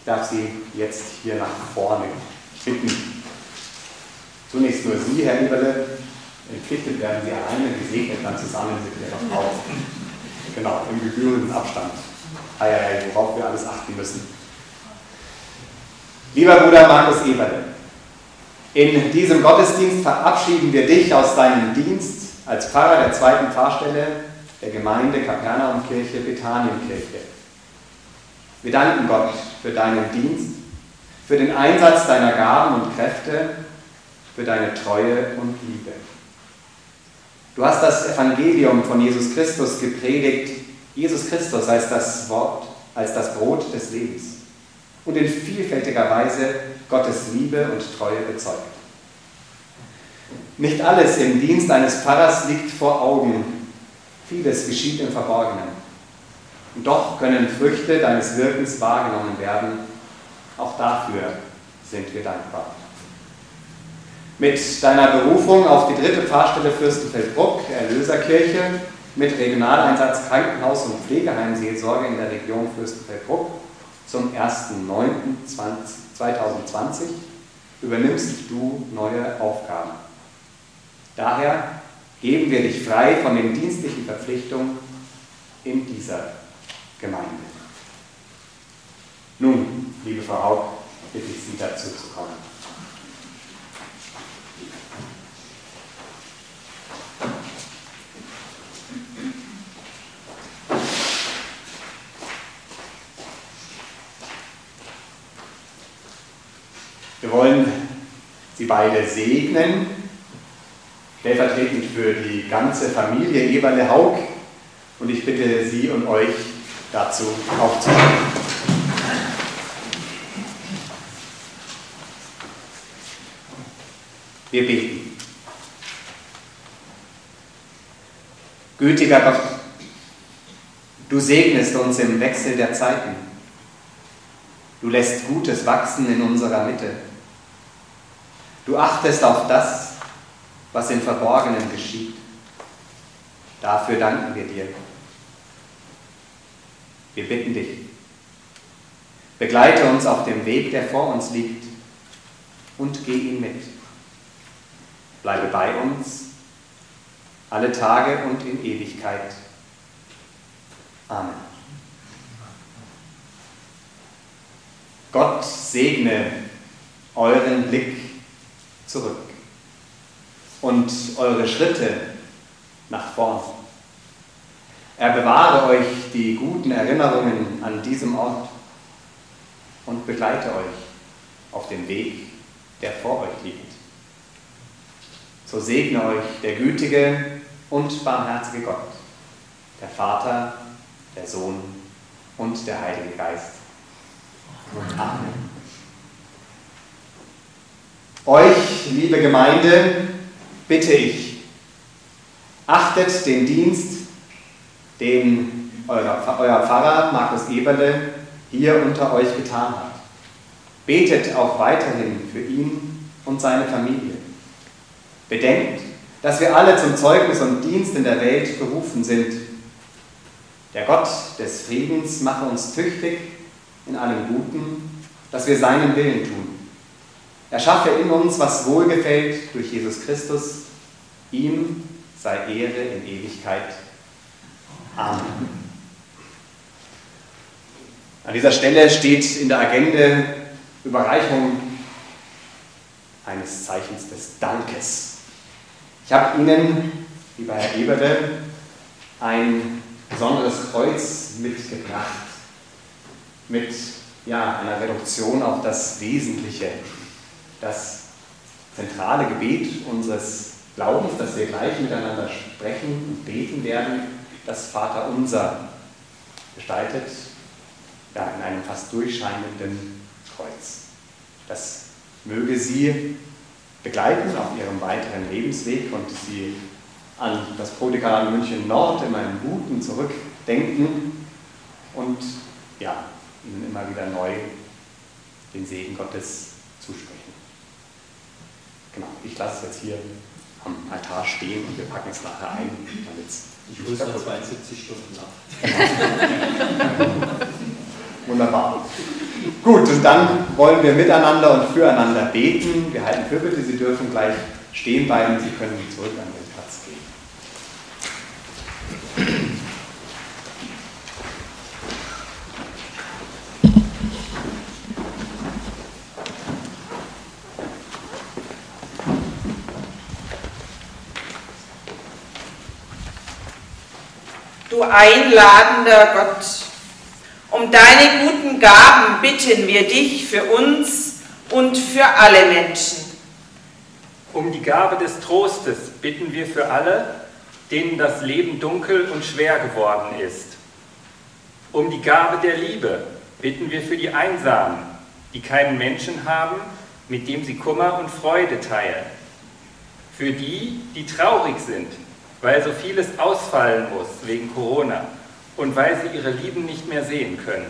darf Sie jetzt hier nach vorne bitten. Zunächst nur Sie, Herr Eberle. Entpflichtet werden Sie alleine, gesegnet dann zusammen mit Ihrer Frau. Genau, im gebührenden Abstand. Eieiei, worauf wir alles achten müssen. Lieber Bruder Markus Eberle, in diesem Gottesdienst verabschieden wir dich aus deinem Dienst als Pfarrer der zweiten Pfarrstelle der Gemeinde Kapernaumkirche Bethanienkirche. Wir danken Gott für deinen Dienst, für den Einsatz deiner Gaben und Kräfte, für deine Treue und Liebe. Du hast das Evangelium von Jesus Christus gepredigt. Jesus Christus als das Wort, als das Brot des Lebens und in vielfältiger Weise Gottes Liebe und Treue bezeugt. Nicht alles im Dienst eines Pfarrers liegt vor Augen. Vieles geschieht im Verborgenen. Und doch können Früchte deines Wirkens wahrgenommen werden. Auch dafür sind wir dankbar. Mit deiner Berufung auf die dritte Pfarrstelle Fürstenfeldbruck, Erlöserkirche, mit Regionaleinsatz Krankenhaus- und Pflegeheimseelsorge in der Region Fürstenfeldbruck zum ersten neunten zweitausendzwanzig übernimmst du neue Aufgaben. Daher geben wir dich frei von den dienstlichen Verpflichtungen in dieser Gemeinde. Nun, liebe Frau Haug, bitte ich Sie dazu zu kommen. Wir wollen Sie beide segnen, stellvertretend für die ganze Familie Eberle-Haug, und ich bitte Sie und euch dazu aufzustehen. Wir beten. Gütiger Gott, du segnest uns im Wechsel der Zeiten. Du lässt Gutes wachsen in unserer Mitte. Du achtest auf das, was im Verborgenen geschieht. Dafür danken wir dir. Wir bitten dich, begleite uns auf dem Weg, der vor uns liegt, und geh ihn mit. Bleibe bei uns alle Tage und in Ewigkeit. Amen. Gott segne euren Blick zurück und eure Schritte nach vorn. Er bewahre euch die guten Erinnerungen an diesem Ort und begleite euch auf dem Weg, der vor euch liegt. So segne euch der gütige und barmherzige Gott, der Vater, der Sohn und der Heilige Geist. Amen. Euch, liebe Gemeinde, bitte ich, achtet den Dienst, den euer, euer Pfarrer Markus Eberle hier unter euch getan hat. Betet auch weiterhin für ihn und seine Familie. Bedenkt, dass wir alle zum Zeugnis und Dienst in der Welt berufen sind. Der Gott des Friedens mache uns tüchtig in allem Guten, dass wir seinen Willen tun. Er schaffe in uns, was wohlgefällt durch Jesus Christus. Ihm sei Ehre in Ewigkeit. Amen. An dieser Stelle steht in der Agenda Überreichung eines Zeichens des Dankes. Ich habe Ihnen, lieber Herr Eberle, ein besonderes Kreuz mitgebracht mit ja, einer Reduktion auf das Wesentliche, das zentrale Gebet unseres Glaubens, das wir gleich miteinander sprechen und beten werden, das Vaterunser, gestaltet ja, in einem fast durchscheinenden Kreuz. Das möge Sie begleiten auf Ihrem weiteren Lebensweg und Sie an das Prodekanat München Nord immer im Guten zurückdenken und ja, Ihnen immer wieder neu den Segen Gottes zusprechen. Genau, ich lasse es jetzt hier am Altar stehen und wir packen es nachher ein, damit es Ich hole es nach zweiundsiebzig Stunden nach. Wunderbar. Gut, und dann wollen wir miteinander und füreinander beten. Wir halten Fürbitte, Sie dürfen gleich stehen bleiben, Sie können zurück an den Platz gehen. Du einladender Gott, um deine guten Gaben bitten wir dich für uns und für alle Menschen. Um die Gabe des Trostes bitten wir für alle, denen das Leben dunkel und schwer geworden ist. Um die Gabe der Liebe bitten wir für die Einsamen, die keinen Menschen haben, mit dem sie Kummer und Freude teilen. Für die, die traurig sind, weil so vieles ausfallen muss wegen Corona und weil sie ihre Lieben nicht mehr sehen können.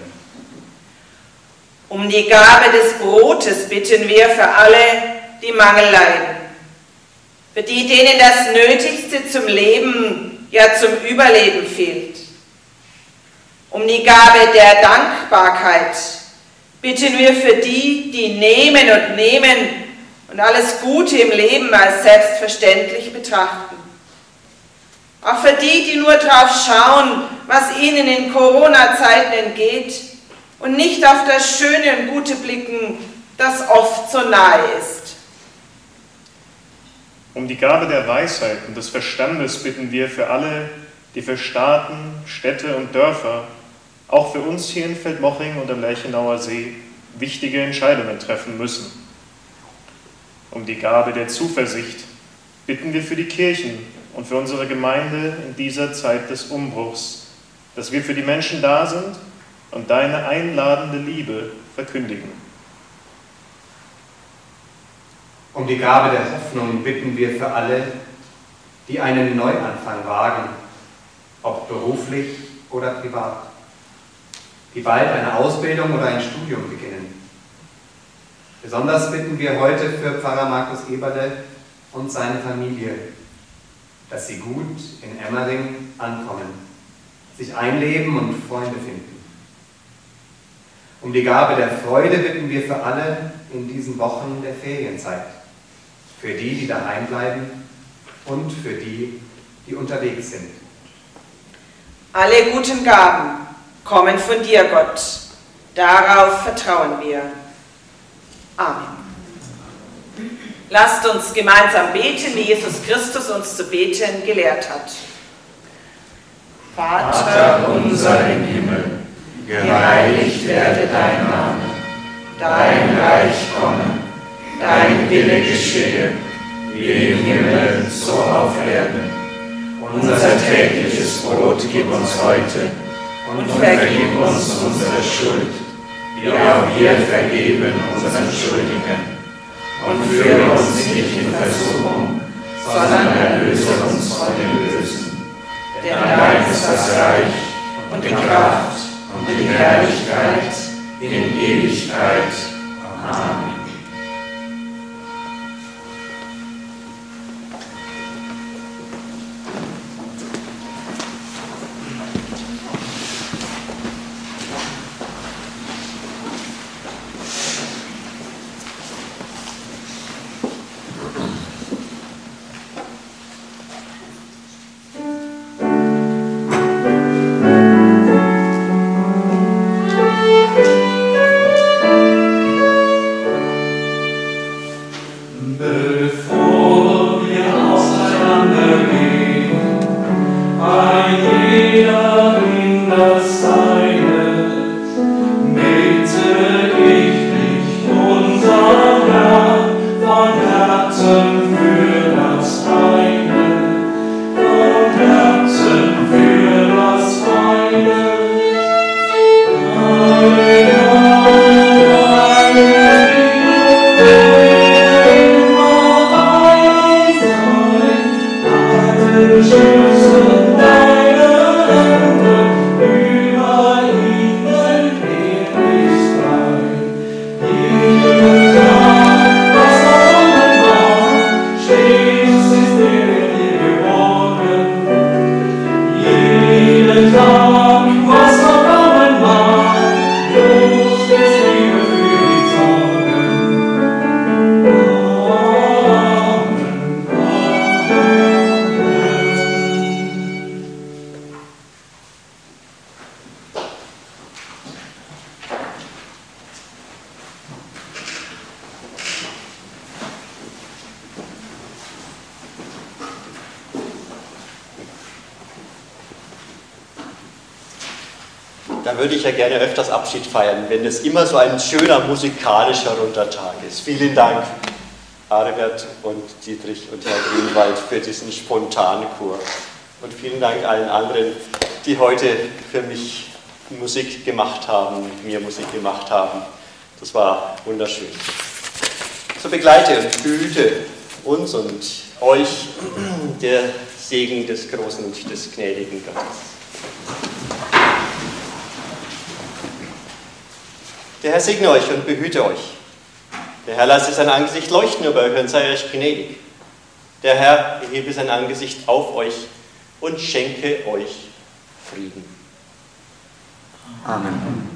Um die Gabe des Brotes bitten wir für alle, die Mangel leiden. Für die, denen das Nötigste zum Leben, ja zum Überleben fehlt. Um die Gabe der Dankbarkeit bitten wir für die, die nehmen und nehmen und alles Gute im Leben als selbstverständlich betrachten. Auch für die, die nur drauf schauen, was ihnen in Corona-Zeiten entgeht und nicht auf das Schöne und Gute blicken, das oft so nahe ist. Um die Gabe der Weisheit und des Verstandes bitten wir für alle, die für Staaten, Städte und Dörfer, auch für uns hier in Feldmoching und am Lerchenauer See, wichtige Entscheidungen treffen müssen. Um die Gabe der Zuversicht bitten wir für die Kirchen und für unsere Gemeinde in dieser Zeit des Umbruchs, dass wir für die Menschen da sind und deine einladende Liebe verkündigen. Um die Gabe der Hoffnung bitten wir für alle, die einen Neuanfang wagen, ob beruflich oder privat, die bald eine Ausbildung oder ein Studium beginnen. Besonders bitten wir heute für Pfarrer Markus Eberle und seine Familie, dass sie gut in Emmering ankommen, sich einleben und Freunde finden. Um die Gabe der Freude bitten wir für alle in diesen Wochen der Ferienzeit, für die, die daheim bleiben und für die, die unterwegs sind. Alle guten Gaben kommen von dir, Gott. Darauf vertrauen wir. Amen. Lasst uns gemeinsam beten, wie Jesus Christus uns zu beten gelehrt hat. Vater unser im Himmel, geheiligt werde dein Name, dein Reich komme, dein Wille geschehe, wie im Himmel, so auf Erden. Unser tägliches Brot gib uns heute und vergib uns unsere Schuld, wie auch wir vergeben unseren Schuldigen. Und führe uns nicht in Versuchung, sondern erlöse uns von dem Bösen. Denn dein ist das Reich und die Kraft und die Herrlichkeit in Ewigkeit. Amen. da würde ich ja gerne öfters Abschied feiern, wenn es immer so ein schöner musikalischer runder Tag ist. Vielen Dank, Aribert und Dietrich und Herr Grünwald, für diesen spontanen Chor. Und vielen Dank allen anderen, die heute für mich Musik gemacht haben, mit mir Musik gemacht haben. Das war wunderschön. So begleite und behüte uns und euch der Segen des großen und des gnädigen Gottes. Der Herr segne euch und behüte euch. Der Herr lasse sein Angesicht leuchten über euch und sei euch gnädig. Der Herr erhebe sein Angesicht auf euch und schenke euch Frieden. Amen.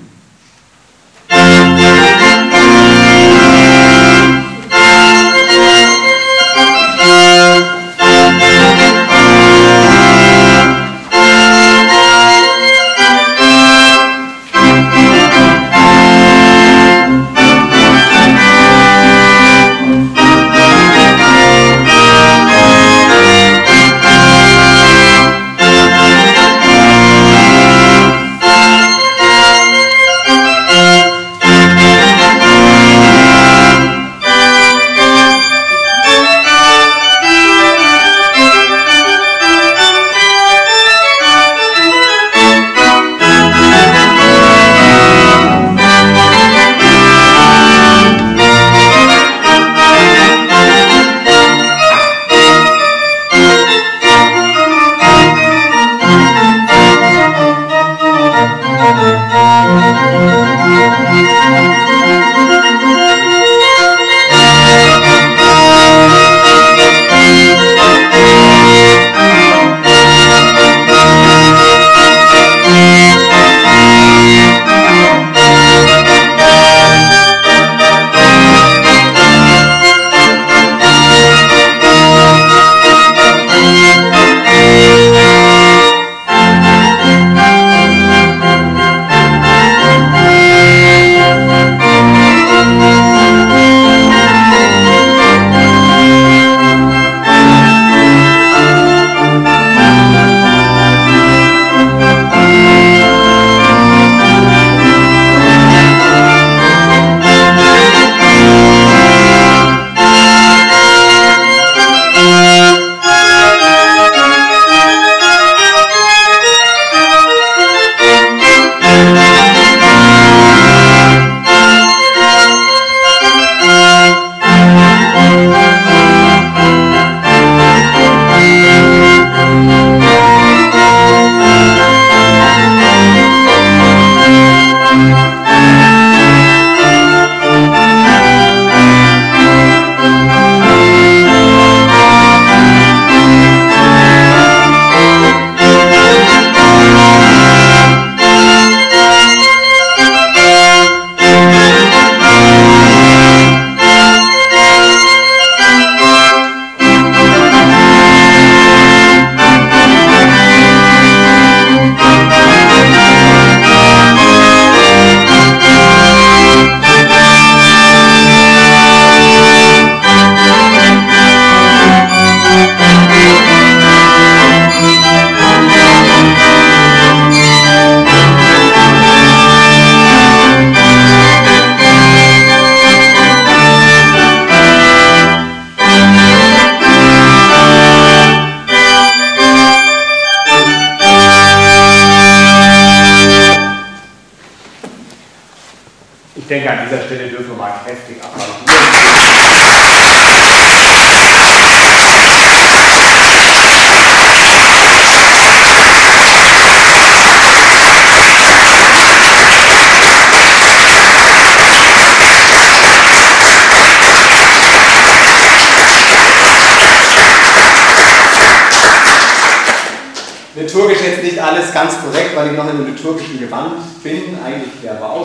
Ich denke, an dieser Stelle dürfen wir mal kräftig applaudieren. Liturgisch jetzt nicht alles ganz korrekt, weil ich noch in einem liturgischen Gewand bin. Eigentlich wäre aber auch